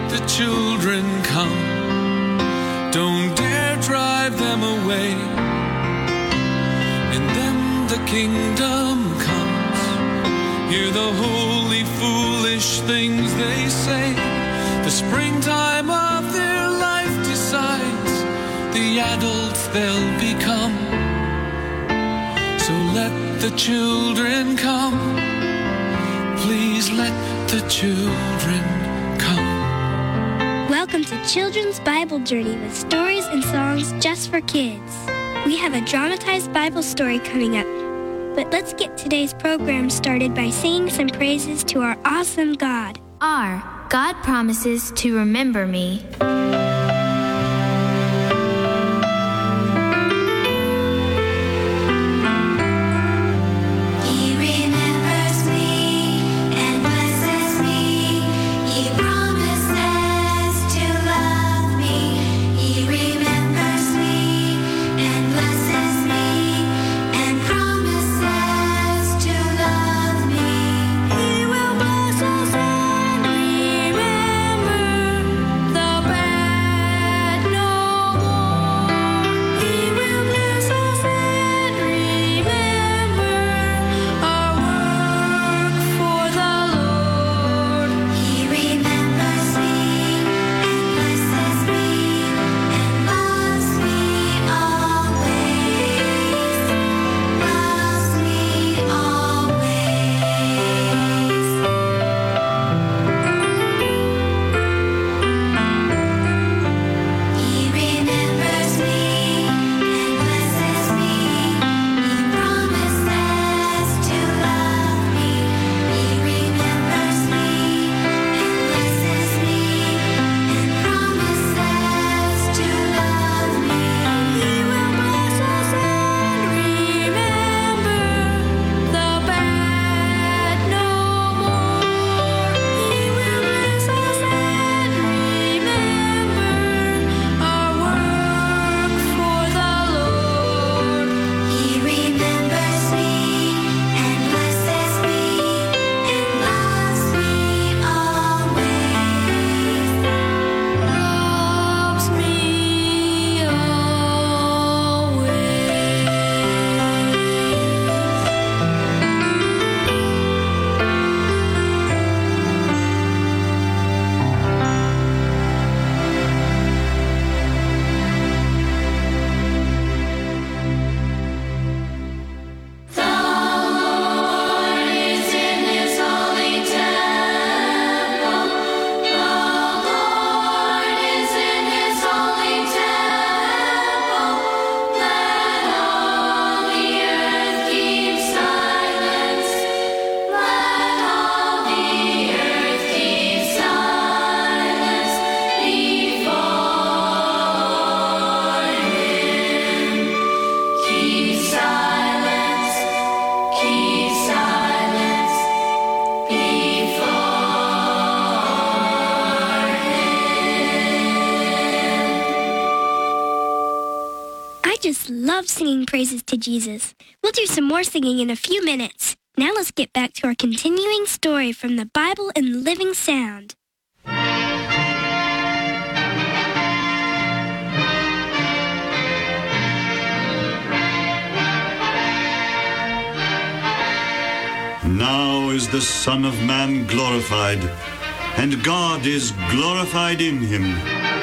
the children come. Don't dare drive them away. In them the kingdom comes. Hear the holy, foolish things they say. The springtime of their life decides the adults they'll become. So let the children come. Please let the children come. Welcome to Children's Bible Journey with stories and songs just for kids. We have a dramatized Bible story coming up. But let's get today's program started by singing some praises to our awesome God. God promises to remember me. Love singing praises to Jesus. We'll do some more singing in a few minutes. Now let's get back to our continuing story from the Bible in Living Sound. Now is the Son of Man glorified, and God is glorified in him.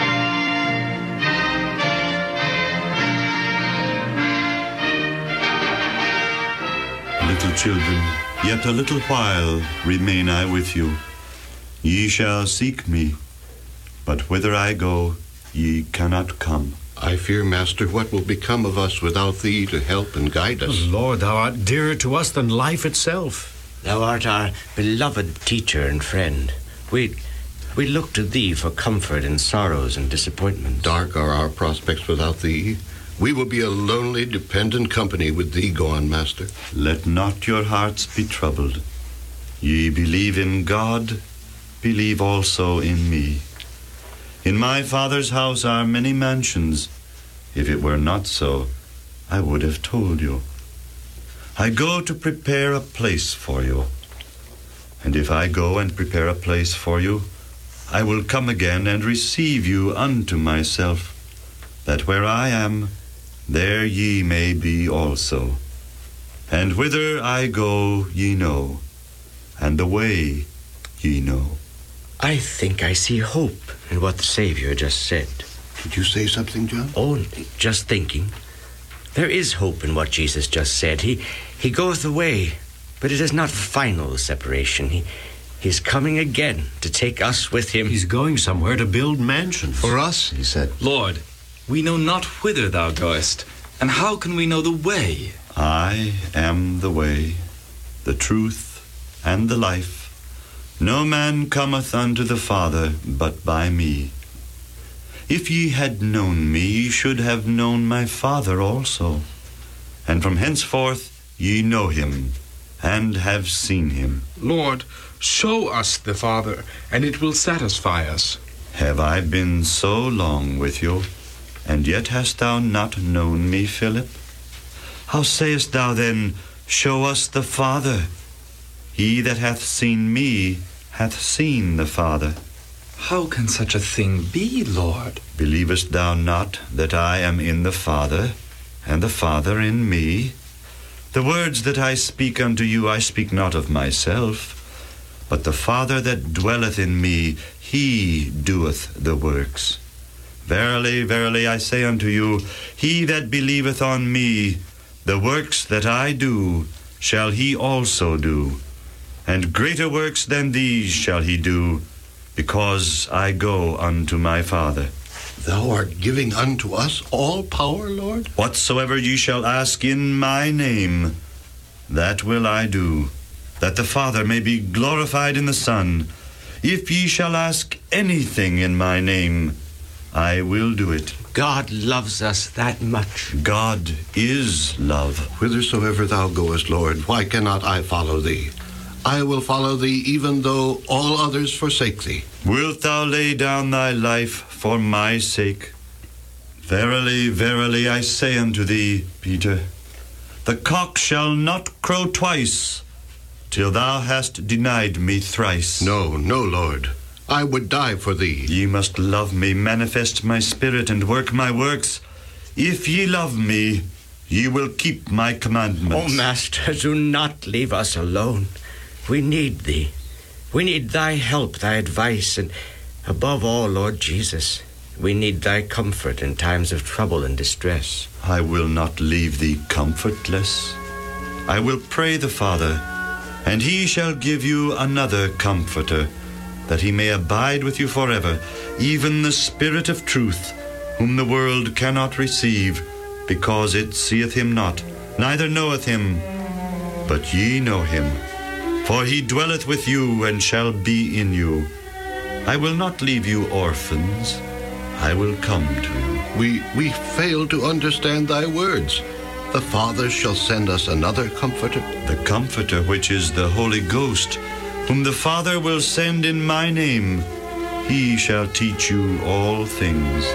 Little children, yet a little while remain I with you. Ye shall seek me, but whither I go, ye cannot come. I fear, Master, what will become of us without thee to help and guide us? Lord, thou art dearer to us than life itself. Thou art our beloved teacher and friend. We look to thee for comfort in sorrows and disappointments. Dark are our prospects without thee. We will be a lonely, dependent company with thee gone, Master. Let not your hearts be troubled. Ye believe in God, believe also in me. In my Father's house are many mansions. If it were not so, I would have told you. I go to prepare a place for you. And if I go and prepare a place for you, I will come again and receive you unto myself, that where I am, there ye may be also. And whither I go ye know, and the way ye know. I think I see hope in what the Savior just said. Did you say something, John? Oh, just thinking. There is hope in what Jesus just said. He goeth away, but it is not final separation. He's coming again to take us with him. He's going somewhere to build mansions. For us, he said. Lord, we know not whither thou goest, and how can we know the way? I am the way, the truth, and the life. No man cometh unto the Father but by me. If ye had known me, ye should have known my Father also. And from henceforth ye know him, and have seen him. Lord, show us the Father, and it will satisfy us. Have I been so long with you, and yet hast thou not known me, Philip? How sayest thou then, show us the Father? He that hath seen me hath seen the Father. How can such a thing be, Lord? Believest thou not that I am in the Father, and the Father in me? The words that I speak unto you, I speak not of myself, but the Father that dwelleth in me, he doeth the works. Verily, verily, I say unto you, he that believeth on me, the works that I do, shall he also do, and greater works than these shall he do, because I go unto my Father. Thou art giving unto us all power, Lord? Whatsoever ye shall ask in my name, that will I do, that the Father may be glorified in the Son. If ye shall ask anything in my name, I will do it. God loves us that much. God is love. Whithersoever thou goest, Lord, why cannot I follow thee? I will follow thee, even though all others forsake thee. Wilt thou lay down thy life for my sake? Verily, verily, I say unto thee, Peter, the cock shall not crow twice, till thou hast denied me thrice. No, no, Lord. I would die for thee. Ye must love me, manifest my spirit, and work my works. If ye love me, ye will keep my commandments. Oh, Master, do not leave us alone. We need thee. We need thy help, thy advice, and above all, Lord Jesus, we need thy comfort in times of trouble and distress. I will not leave thee comfortless. I will pray the Father, and he shall give you another comforter, that he may abide with you forever, even the Spirit of truth, whom the world cannot receive, because it seeth him not, neither knoweth him. But ye know him, for he dwelleth with you and shall be in you. I will not leave you orphans. I will come to you. We fail to understand thy words. The Father shall send us another comforter. The Comforter, which is the Holy Ghost, whom the Father will send in my name. He shall teach you all things.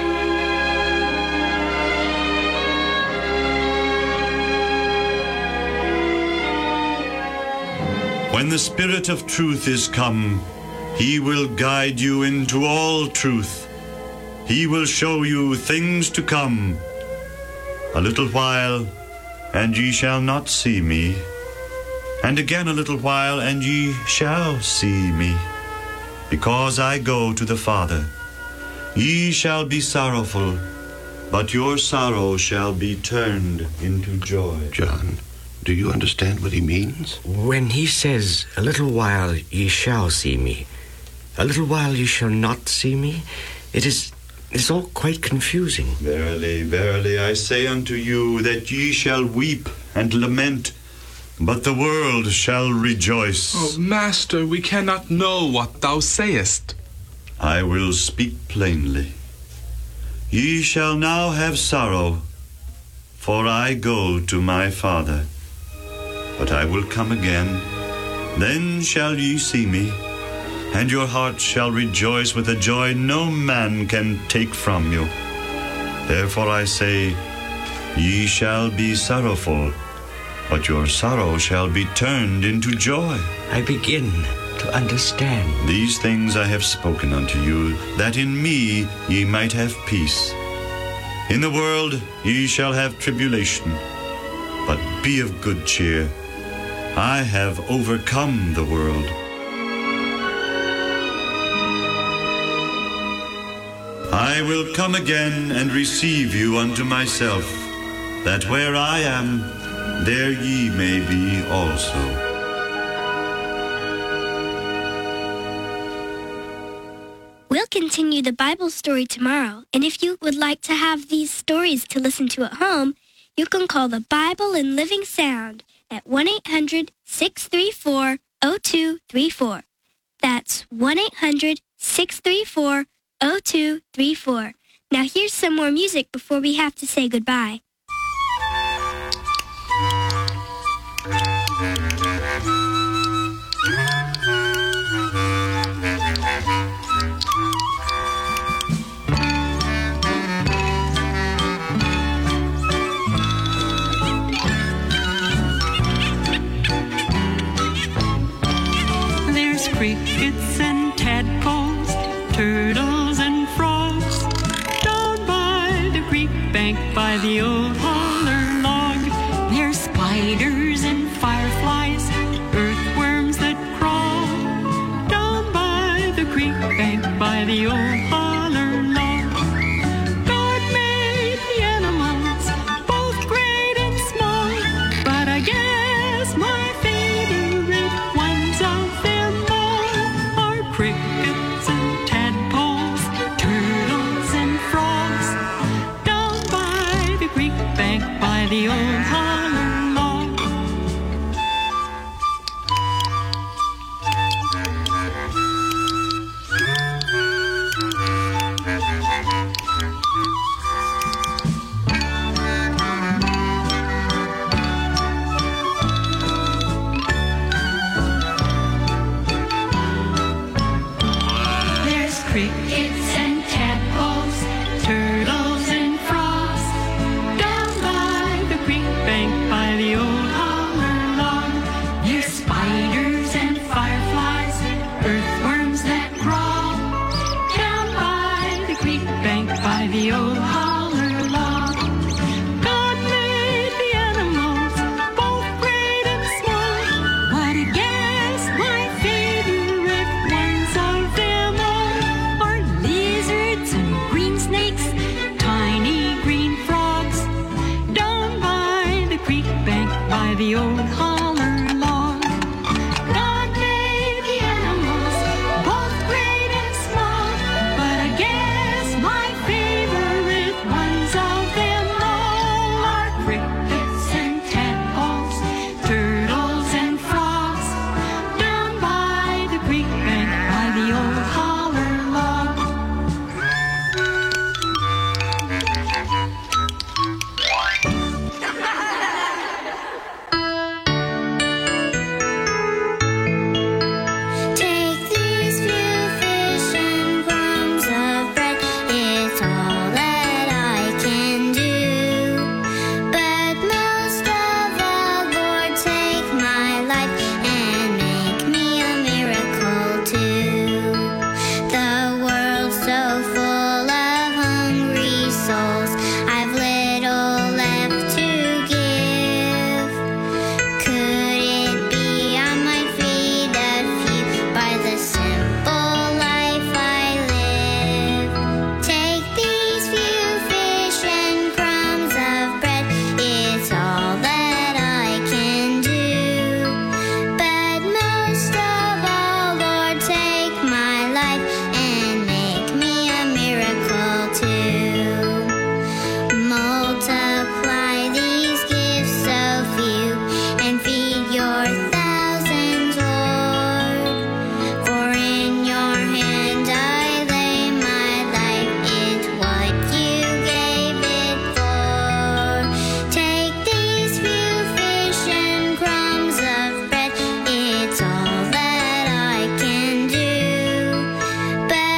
When the Spirit of truth is come, he will guide you into all truth. He will show you things to come. A little while, and ye shall not see me. And again a little while, and ye shall see me. Because I go to the Father. Ye shall be sorrowful, but your sorrow shall be turned into joy. John, do you understand what he means? When he says, a little while ye shall see me, a little while ye shall not see me, it's all quite confusing. Verily, verily, I say unto you that ye shall weep and lament, but the world shall rejoice. Oh, Master, we cannot know what thou sayest. I will speak plainly. Ye shall now have sorrow, for I go to my Father. But I will come again, then shall ye see me, and your heart shall rejoice with a joy no man can take from you. Therefore I say, ye shall be sorrowful, but your sorrow shall be turned into joy. I begin to understand. These things I have spoken unto you, that in me ye might have peace. In the world ye shall have tribulation, but be of good cheer. I have overcome the world. I will come again and receive you unto myself, that where I am, there ye may be also. We'll continue the Bible story tomorrow, and if you would like to have these stories to listen to at home, you can call the Bible in Living Sound at 1-800-634-0234. That's 1-800-634-0234. Now here's some more music before we have to say goodbye. Crickets and tadpoles, turtles and frogs, down by the creek bank by the old holler log. There's spiders and fireflies, earthworms that crawl, down by the creek bank by the old holler log. God made the animals, both great and small, but I guess my favorite ones of them crickets and tadpoles, turtles and frogs, down by the creek bank by the old holler log. Crickets and tadpoles, turtles and frogs, down by the creek bank by the old holler log. There's spiders and fireflies, earthworms that crawl, down by the creek bank by the old holler log. God made the animals, both great and small, but I guess my favorite ones of them all are lizards and green snakes, tiny green frogs, down by the creek bank by the old holler log. God made the animals, both great and small, but I guess my favorite ones of them all are crickets and tadpoles, turtles and frogs, down by the creek bank by the old holler log. Take these few fish and crumbs of bread, it's all that I can do. But most of all, Lord, take my life and make me a miracle too. The world's so full of hungry souls, I've little left to give. Could it be I might feed a few by the simple life I live? Take these few fish and crumbs of bread, it's all that I can do. But most of all, Lord, take my life and make me a miracle too. Multiply these gifts so few and feed your thousands, Lord. For in your hand I lay my life, it's what you gave it for. Take these few fish and crumbs of bread, it's all that I can do. But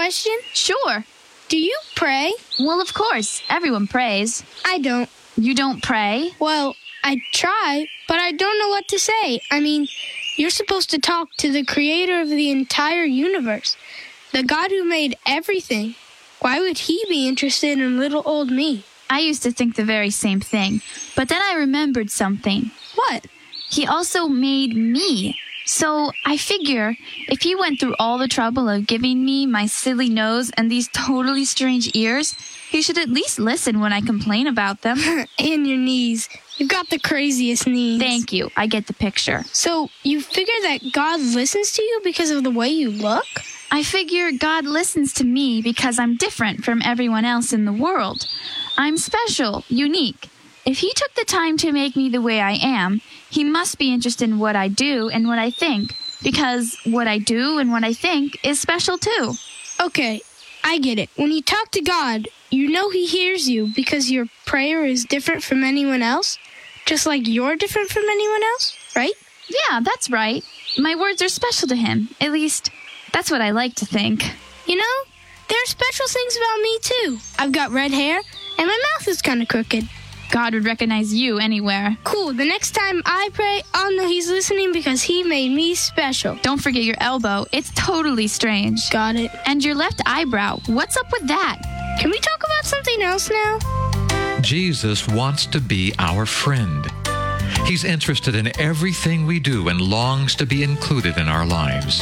question? Sure. Do you pray? Well, of course. Everyone prays. I don't. You don't pray? Well, I try, but I don't know what to say. I mean, you're supposed to talk to the creator of the entire universe, the God who made everything. Why would he be interested in little old me? I used to think the very same thing, but then I remembered something. What? He also made me. So I figure if he went through all the trouble of giving me my silly nose and these totally strange ears, he should at least listen when I complain about them. And your knees. You've got the craziest knees. Thank you. I get the picture. So you figure that God listens to you because of the way you look? I figure God listens to me because I'm different from everyone else in the world. I'm special, unique. If he took the time to make me the way I am, he must be interested in what I do and what I think, because what I do and what I think is special too. Okay, I get it. When you talk to God, you know he hears you because your prayer is different from anyone else, just like you're different from anyone else, right? Yeah, that's right. My words are special to him. At least, that's what I like to think. You know, there are special things about me too. I've got red hair, and my mouth is kind of crooked. God would recognize you anywhere. Cool. The next time I pray, I'll know he's listening because he made me special. Don't forget your elbow. It's totally strange. Got it. And your left eyebrow. What's up with that? Can we talk about something else now? Jesus wants to be our friend. He's interested in everything we do and longs to be included in our lives.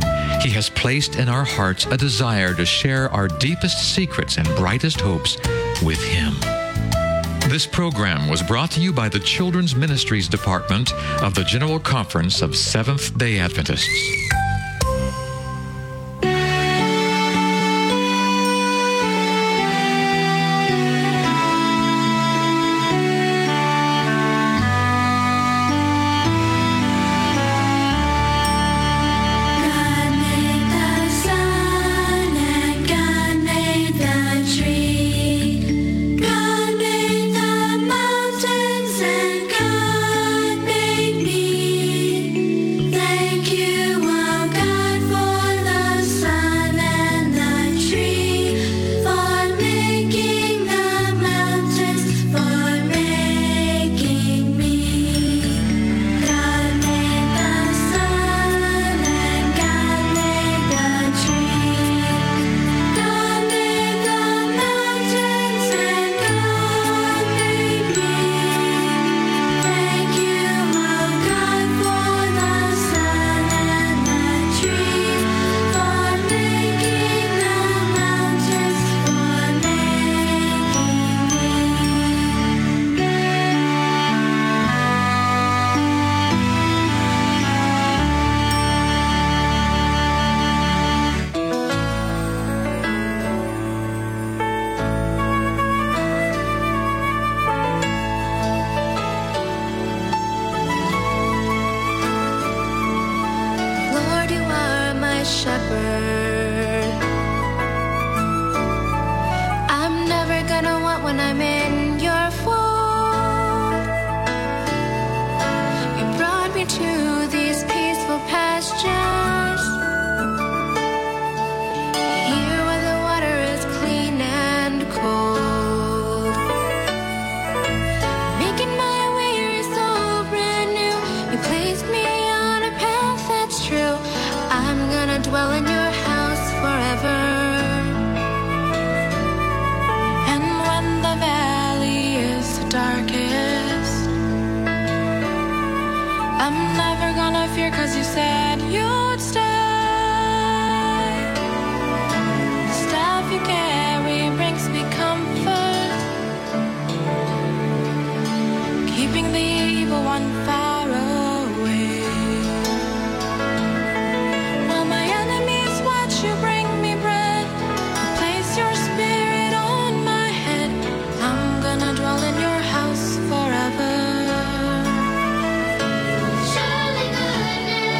He has placed in our hearts a desire to share our deepest secrets and brightest hopes with him. This program was brought to you by the Children's Ministries Department of the General Conference of Seventh-day Adventists.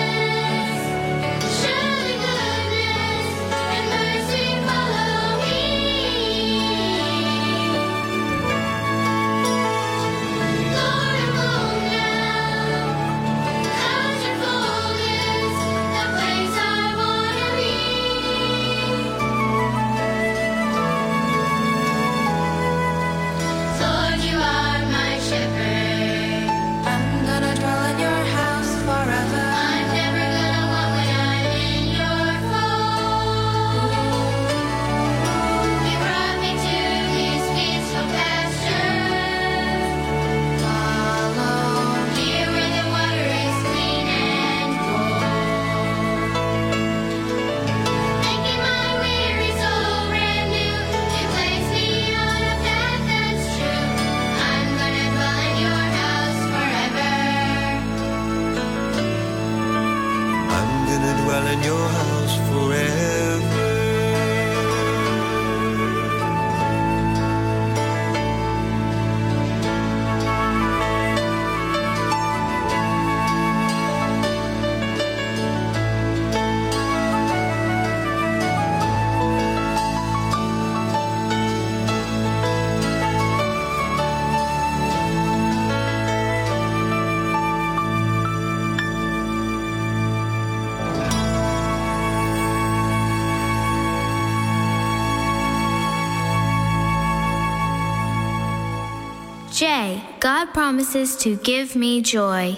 Surely goodness and mercy follow me. Today, God promises to give me joy.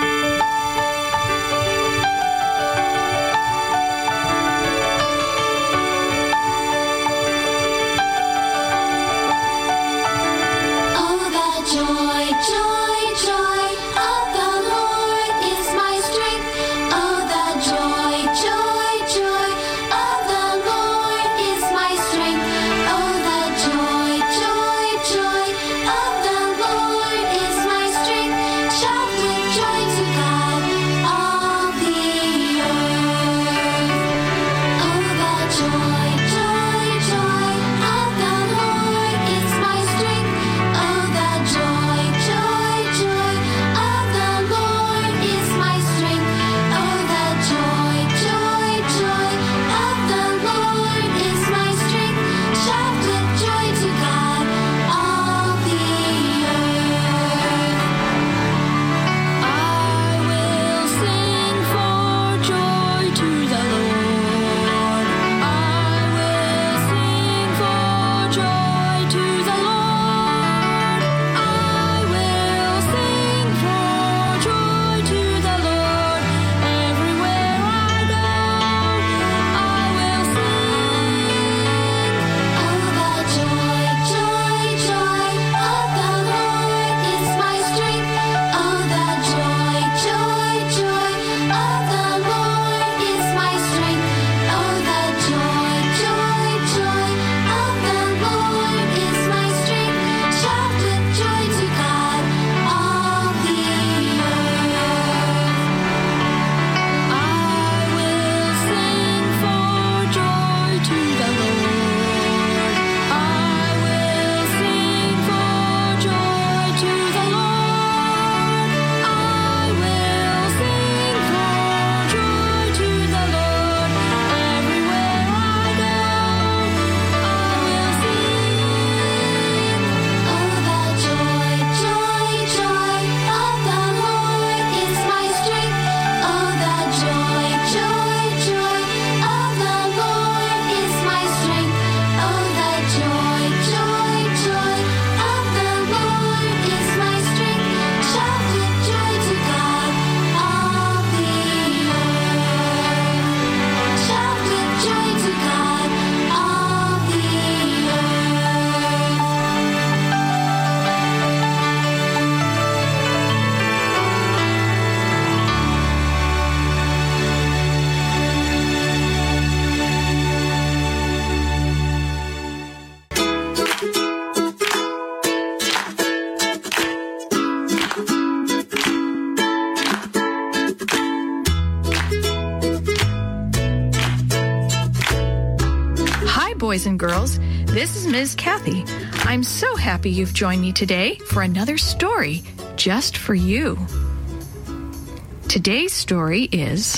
boys and girls. This is Ms. Kathy. I'm so happy you've joined me today for another story just for you. Today's story is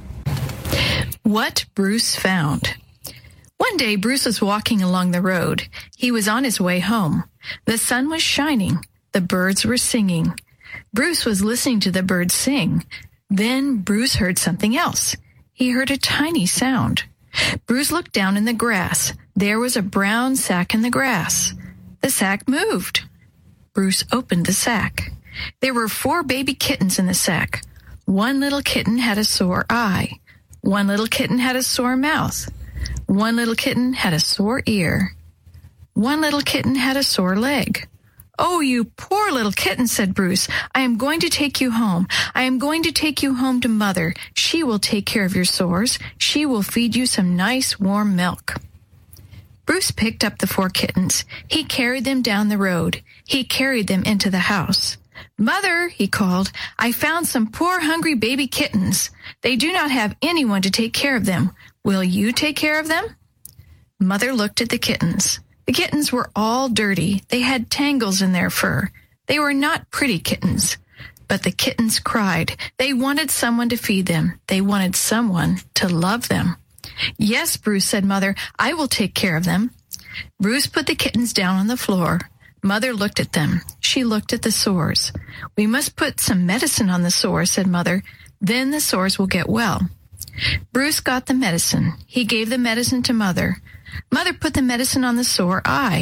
What Bruce Found. One day, Bruce was walking along the road. He was on his way home. The sun was shining. The birds were singing. Bruce was listening to the birds sing. Then Bruce heard something else. He heard a tiny sound. Bruce looked down in the grass. There was a brown sack in the grass. The sack moved. Bruce opened the sack. There were 4 baby kittens in the sack. One little kitten had a sore eye. One little kitten had a sore mouth. One little kitten had a sore ear. One little kitten had a sore leg. "Oh, you poor little kitten," said Bruce. "I am going to take you home. I am going to take you home to Mother. She will take care of your sores. She will feed you some nice warm milk." Bruce picked up the 4 kittens. He carried them down the road. He carried them into the house. "Mother," he called, "I found some poor hungry baby kittens. They do not have anyone to take care of them. Will you take care of them?" Mother looked at the kittens. The kittens were all dirty. They had tangles in their fur. They were not pretty kittens. But the kittens cried. They wanted someone to feed them. They wanted someone to love them. "Yes, Bruce," said Mother, "I will take care of them." Bruce put the kittens down on the floor. Mother looked at them. She looked at the sores. "We must put some medicine on the sores," said Mother. "Then the sores will get well." Bruce got the medicine. He gave the medicine to Mother. Mother put the medicine on the sore eye.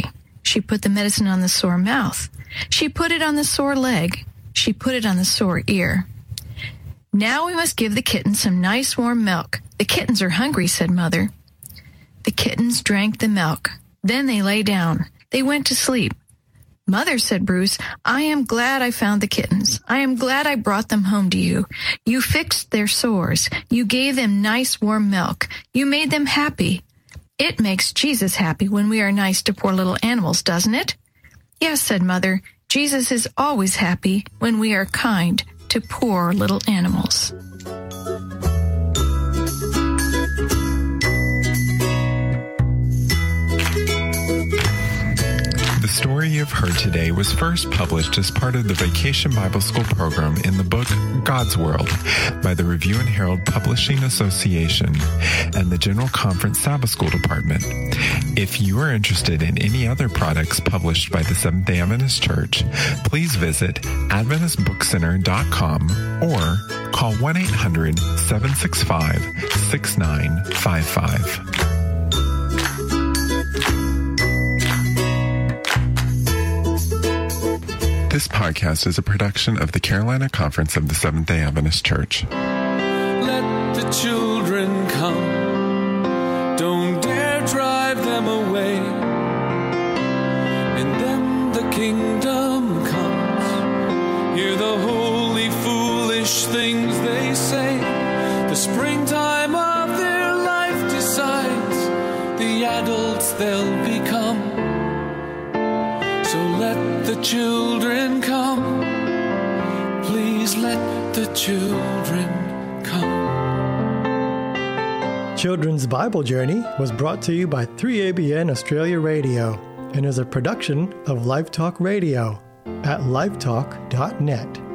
She put the medicine on the sore mouth. She put it on the sore leg. She put it on the sore ear. Now we must give the kittens some nice warm milk. The kittens are hungry, said Mother. The kittens drank the milk. Then they lay down. They went to sleep. Mother, said Bruce, I am glad I found the kittens. I am glad I brought them home to you. You fixed their sores. You gave them nice warm milk. You made them happy. It makes Jesus happy when we are nice to poor little animals, doesn't it? Yes, said Mother. Jesus is always happy when we are kind to poor little animals. The story you've heard today was first published as part of the Vacation Bible School program in the book God's World by the Review and Herald Publishing Association and the General Conference Sabbath School Department. If you are interested in any other products published by the Seventh-day Adventist Church, please visit AdventistBookCenter.com or call 1-800-765-6955. This podcast is a production of the Carolina Conference of the Seventh-day Adventist Church. Let the children come. Don't dare drive them away. In them the kingdom comes. Hear the holy, foolish things they say. The springtime of their life decides the adults they'll become. So let the children come. Please let the children come. Children's Bible Journey was brought to you by 3ABN Australia Radio and is a production of Live Talk Radio at livetalk.net.